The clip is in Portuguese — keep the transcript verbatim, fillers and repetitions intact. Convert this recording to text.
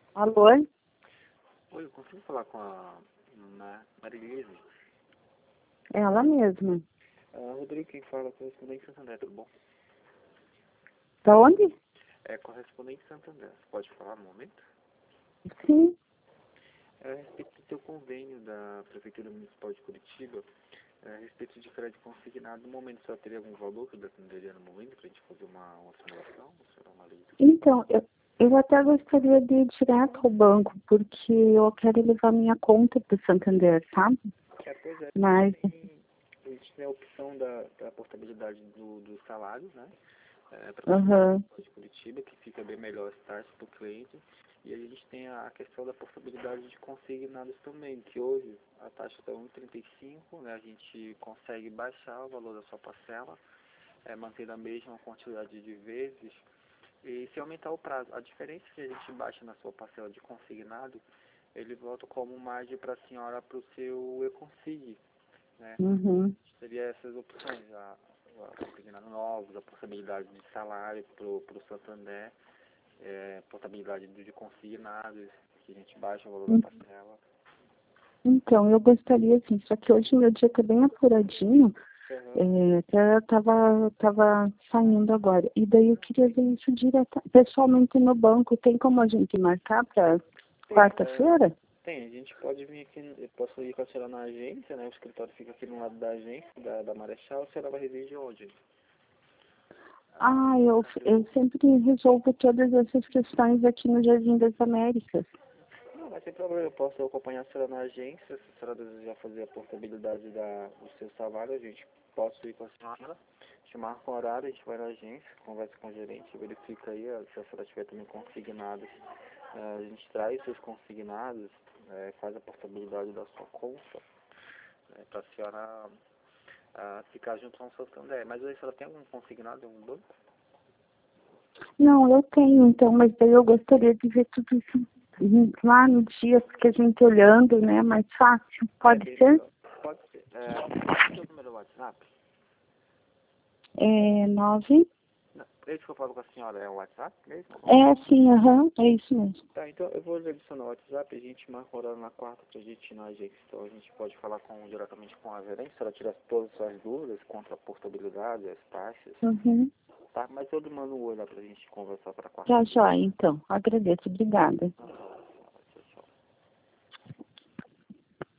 Alô? Oi, eu consigo falar com a Ma- Marilise? Ela mesma. Ah, Rodrigo, quem fala é correspondente Santander, tudo bom? Da onde? É correspondente Santander, você pode falar no momento? Sim. É a respeito do teu convênio da Prefeitura Municipal de Curitiba, é, a respeito de crédito consignado, no momento só teria algum valor que eu dependeria no momento para a gente fazer uma, uma simulação? Ou será uma leitura? Então, eu, eu até gostaria de ir direto ao banco, porque eu quero levar minha conta para o Santander, sabe? É, pois é, Mas, a gente tem a opção da, da portabilidade do, dos salários, né? É, para a aham, Prefeitura de Curitiba, que fica bem melhor as taxas para o cliente. E a gente tem a questão da portabilidade de consignados também, que hoje a taxa está um vírgula trinta e cinco, né? A gente consegue baixar o valor da sua parcela, é, manter a mesma quantidade de vezes e se aumentar o prazo. A diferença que a gente baixa na sua parcela de consignado, ele volta como margem para a senhora para o seu e-consig, né? uhum. Seria essas opções, a, a consignado novos, a possibilidade de salário para o Santander, é, portabilidade de consignados, que a gente baixa o valor da parcela. Então, eu gostaria, sim, só que hoje meu dia está bem apuradinho, Uhum. é, até tava, tava saindo agora. E daí eu queria ver isso direto, pessoalmente no banco. Tem como a gente marcar para Tem, é, quarta-feira? tem, a gente pode vir aqui, eu posso ir com a senhora na agência, né? O escritório fica aqui no lado da agência, da, da Marechal, a senhora vai residir onde? Ah, Ah, eu, eu sempre resolvo todas essas questões aqui no Jardim das Américas. não, mas sem problema, eu posso acompanhar a senhora na agência, se a senhora desejar fazer a portabilidade da, do seu salário, a gente posso ir com a senhora, te marca um horário, a gente vai na agência, conversa com o gerente, verifica aí, ó, se a senhora tiver também consignados, eh, a gente traz seus consignados, eh, faz a portabilidade da sua conta, né, para a senhora ah, ficar junto com o Santander. Mas aí a senhora tem algum consignado em algum banco? Não, eu tenho, então, mas daí eu gostaria de ver tudo isso lá no dia, porque a gente olhando, né, mais fácil. É Pode bem ser? melhor. Pode ser. É, qual é o seu número do WhatsApp? É nove. Não, esse que eu falo com a senhora é o WhatsApp mesmo? É, sim, aham, é isso mesmo. Tá, então eu vou adicionar o WhatsApp, a gente marca o horário na quarta pra gente ir na agência. Então a gente pode falar com, diretamente com a gerente, se ela tirar todas as suas dúvidas contra a portabilidade, as taxas, Uhum. tá? Mas eu lhe mando um oi lá pra gente conversar pra quarta. Tá, joia, então. Agradeço, obrigada. Uhum.